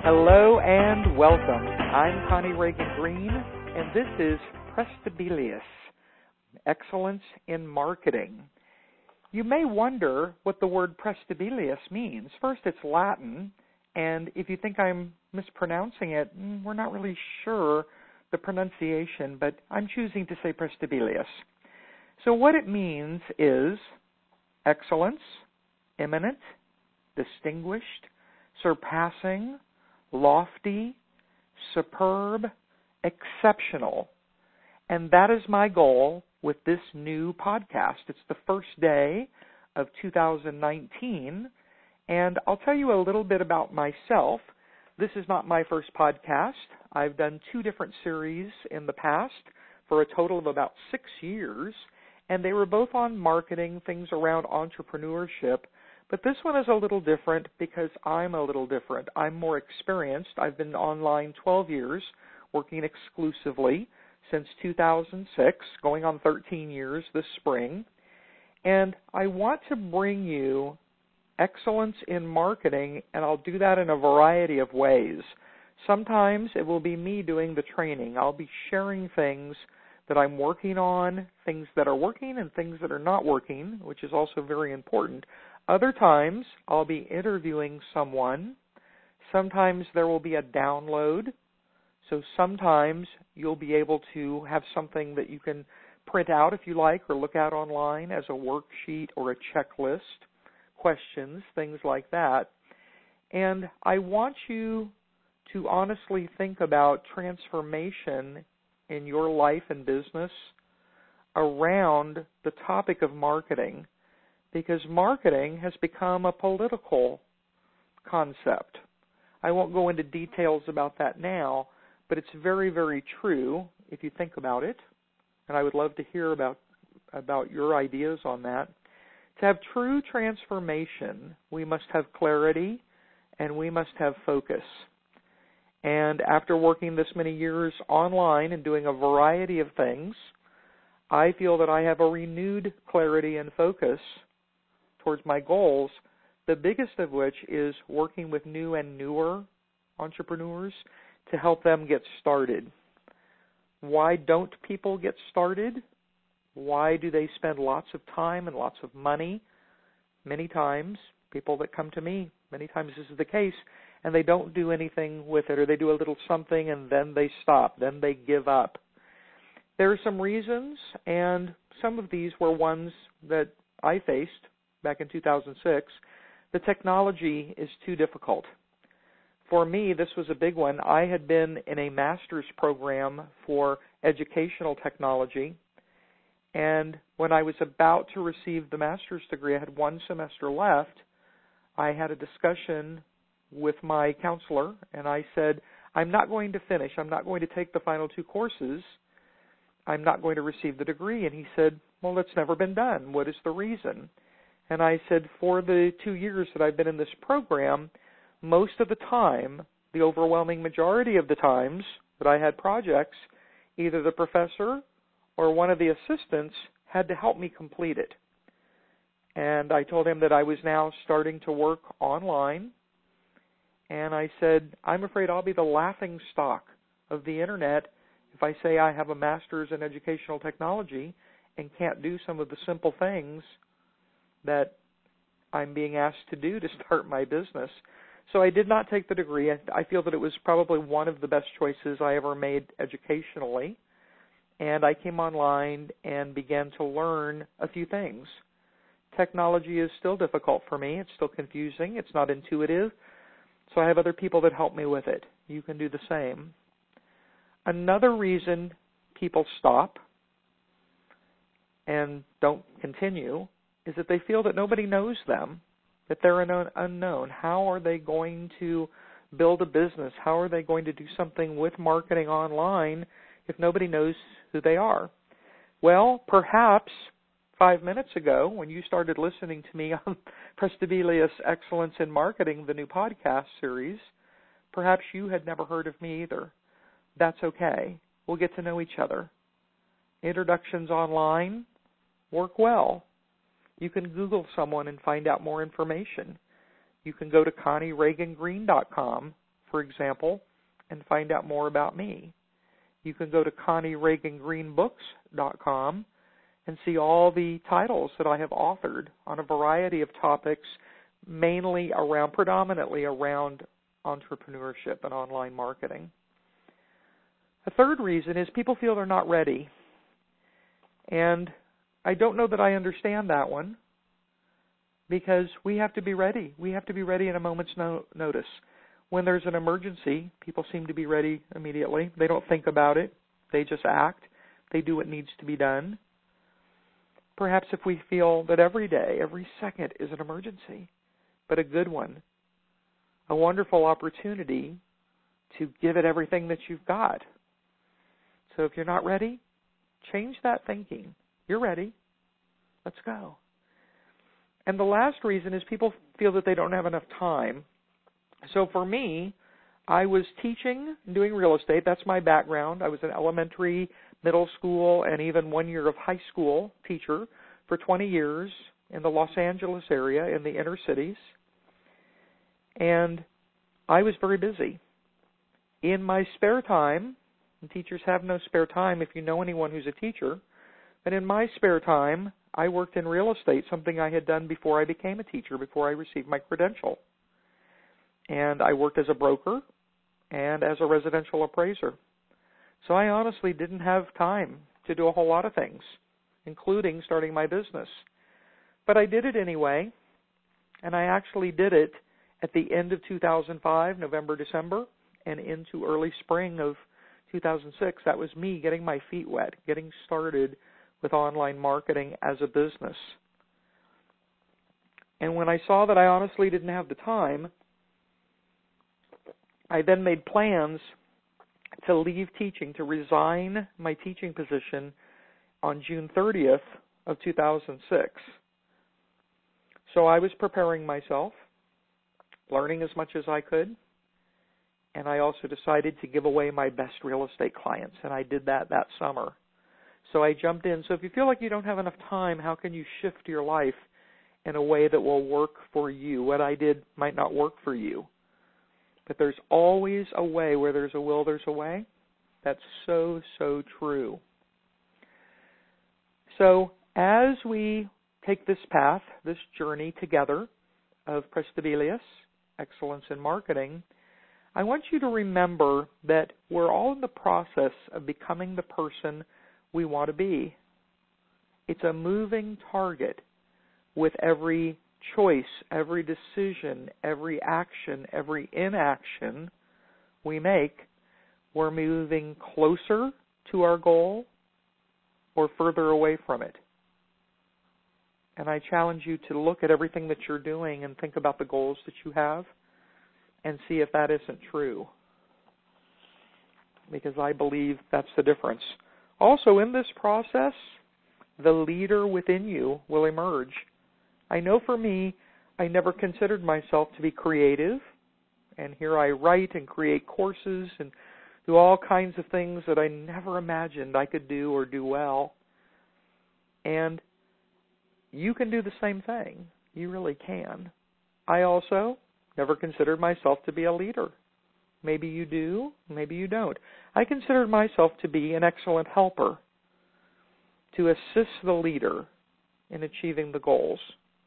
Hello and welcome. I'm Connie Reagan Green, and this is Prestabilis, Excellence in Marketing. You may wonder what the word Prestabilis means. First, it's Latin, and if you think I'm mispronouncing it, we're not really sure the pronunciation, but I'm choosing to say Prestabilis. So what it means is excellence, eminent, distinguished, surpassing, lofty, superb, exceptional. And that is my goal with this new podcast. It's the first day of 2019, and I'll tell you a little bit about myself. This is not my first podcast. I've done 2 different series in the past for a total of about 6 years, and they were both on marketing, things around entrepreneurship. But this one is a little different because I'm a little different. I'm more experienced. I've been online 12 years, working exclusively since 2006, going on 13 years this spring. And I want to bring you excellence in marketing, and I'll do that in a variety of ways. Sometimes it will be me doing the training. I'll be sharing things that I'm working on, things that are working and things that are not working, which is also very important. Other times, I'll be interviewing someone. Sometimes there will be a download. So sometimes you'll be able to have something that you can print out if you like or look at online as a worksheet or a checklist, questions, things like that. And I want you to honestly think about transformation in your life and business around the topic of marketing, because marketing has become a political concept. I won't go into details about that now, but it's very, very true if you think about it, and I would love to hear about your ideas on that. To have true transformation, we must have clarity and we must have focus. And after working this many years online and doing a variety of things, I feel that I have a renewed clarity and focus towards my goals, the biggest of which is working with new and newer entrepreneurs to help them get started. Why don't people get started? Why do they spend lots of time and lots of money? Many times, people that come to me, many times this is the case, and they don't do anything with it, or they do a little something and then they stop, then they give up. There are some reasons, and some of these were ones that I faced back in 2006. The technology is too difficult. For me, this was a big one. I had been in a master's program for educational technology, and when I was about to receive the master's degree, I had 1 semester left. I had a discussion with my counselor, and I said, I'm not going to finish. I'm not going to take the final 2 courses. I'm not going to receive the degree. And he said, well, it's never been done. What is the reason? And I said, for the 2 years that I've been in this program, most of the time, the overwhelming majority of the times that I had projects, either the professor or one of the assistants had to help me complete it. And I told him that I was now starting to work online. And I said, I'm afraid I'll be the laughing stock of the Internet if I say I have a master's in educational technology and can't do some of the simple things that I'm being asked to do to start my business. So I did not take the degree. I feel that it was probably one of the best choices I ever made educationally. And I came online and began to learn a few things. Technology is still difficult for me. It's still confusing. It's not intuitive. So I have other people that help me with it. You can do the same. Another reason people stop and don't continue is that they feel that nobody knows them, that they're an unknown. How are they going to build a business? How are they going to do something with marketing online if nobody knows who they are? Well, perhaps 5 minutes ago, when you started listening to me on Prestabilis Excellence in Marketing, the new podcast series, perhaps you had never heard of me either. That's okay. We'll get to know each other. Introductions online work well. You can Google someone and find out more information. You can go to ConnieReaganGreen.com for example, and find out more about me. You can go to ConnieReaganGreenBooks.com and see all the titles that I have authored on a variety of topics, predominantly around entrepreneurship and online marketing. A third reason is people feel they're not ready. And I don't know that I understand that one, because we have to be ready. We have to be ready at a moment's notice. When there's an emergency, people seem to be ready immediately. They don't think about it. They just act. They do what needs to be done. Perhaps if we feel that every day, every second is an emergency, but a good one, a wonderful opportunity to give it everything that you've got. So if you're not ready, change that thinking. You're ready. Let's go. And the last reason is people feel that they don't have enough time. So for me, I was teaching and doing real estate. That's my background. I was an elementary, middle school, and even 1 year of high school teacher for 20 years in the Los Angeles area, in the inner cities. And I was very busy. In my spare time, and teachers have no spare time if you know anyone who's a teacher, but in my spare time, I worked in real estate, something I had done before I became a teacher, before I received my credential. And I worked as a broker and as a residential appraiser. So I honestly didn't have time to do a whole lot of things, including starting my business. But I did it anyway, and I actually did it at the end of 2005, November, December, and into early spring of 2006. That was me getting my feet wet, getting started with online marketing as a business. And when I saw that I honestly didn't have the time, I then made plans to leave teaching, to resign my teaching position on June 30th of 2006. So I was preparing myself, learning as much as I could, and I also decided to give away my best real estate clients, and I did that summer. So I jumped in. So if you feel like you don't have enough time, how can you shift your life in a way that will work for you? What I did might not work for you. But there's always a way. Where there's a will, there's a way. That's so, so true. So as we take this path, this journey together of Prestabilis, Excellence in Marketing, I want you to remember that we're all in the process of becoming the person we want to be. It's a moving target. With every choice, every decision, every action, every inaction we make, we're moving closer to our goal or further away from it. And I challenge you to look at everything that you're doing and think about the goals that you have and see if that isn't true. Because I believe that's the difference. Also, in this process, the leader within you will emerge. I know for me, I never considered myself to be creative, and here I write and create courses and do all kinds of things that I never imagined I could do or do well. And you can do the same thing. You really can. I also never considered myself to be a leader. Maybe you do, maybe you don't. I considered myself to be an excellent helper, to assist the leader in achieving the goals.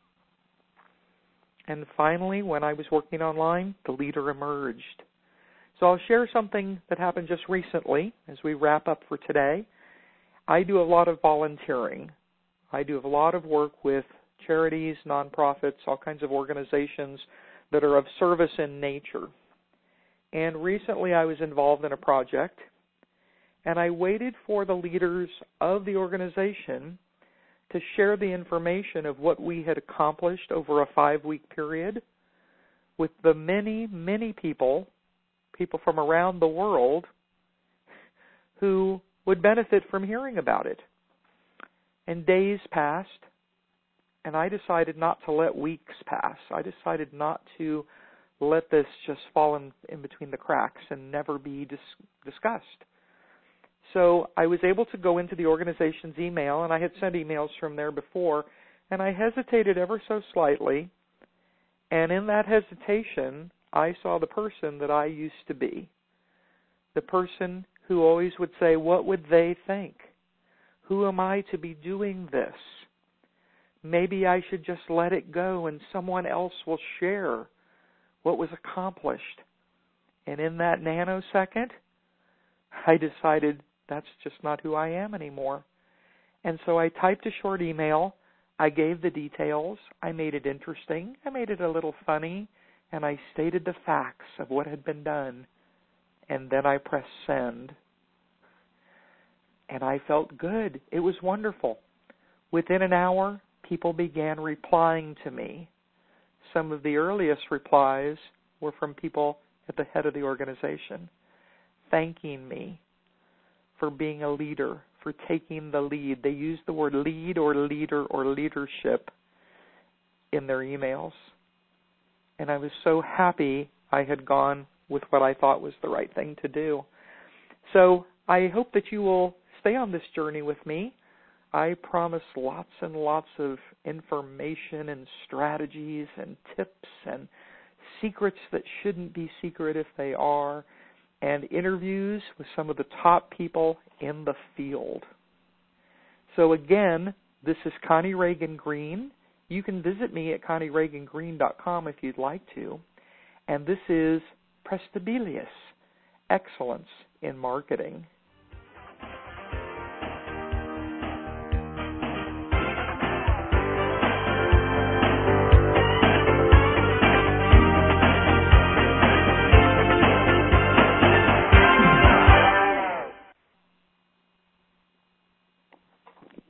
And finally, when I was working online, the leader emerged. So I'll share something that happened just recently as we wrap up for today. I do a lot of volunteering. I do a lot of work with charities, nonprofits, all kinds of organizations that are of service in nature. And recently I was involved in a project, and I waited for the leaders of the organization to share the information of what we had accomplished over a 5-week period with the many, many people from around the world who would benefit from hearing about it. And days passed, and I decided not to let weeks pass. I decided not to let this just fall in between the cracks and never be discussed. So I was able to go into the organization's email, and I had sent emails from there before, and I hesitated ever so slightly. And in that hesitation, I saw the person that I used to be. The person who always would say, what would they think? Who am I to be doing this? Maybe I should just let it go and someone else will share what was accomplished. And in that nanosecond, I decided that's just not who I am anymore. And so I typed a short email. I gave the details. I made it interesting. I made it a little funny. And I stated the facts of what had been done. And then I pressed send. And I felt good. It was wonderful. Within an hour, people began replying to me. Some of the earliest replies were from people at the head of the organization, thanking me for being a leader, for taking the lead. They used the word lead or leader or leadership in their emails. And I was so happy I had gone with what I thought was the right thing to do. So I hope that you will stay on this journey with me. I promise lots and lots of information and strategies and tips and secrets that shouldn't be secret if they are, and interviews with some of the top people in the field. So again, this is Connie Ragen Green. You can visit me at ConnieRagenGreen.com if you'd like to. And this is Prestabilis, Excellence in Marketing.